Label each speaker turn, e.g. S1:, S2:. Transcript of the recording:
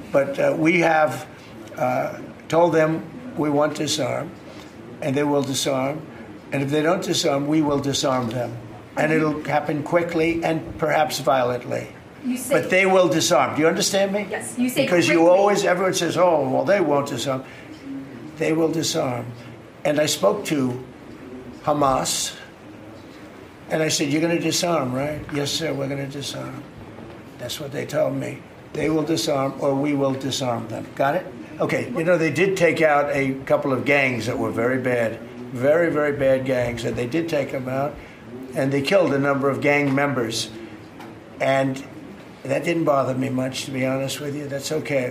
S1: But we have told them we want to disarm, and they will disarm. And if they don't disarm, we will disarm them. And it'll happen quickly and perhaps violently. But they will disarm. Do you understand me?
S2: Yes, you say
S1: because
S2: quickly.
S1: everyone says, oh, well, they won't disarm. They will disarm. And I spoke to Hamas, and I said, you're going to disarm, right? Yes, sir, we're going to disarm. That's what they told me. They will disarm, or we will disarm them. Got it? Okay, they did take out a couple of gangs that were very bad, very, very bad gangs, and they did take them out, and they killed a number of gang members. And that didn't bother me much, to be honest with you. That's okay.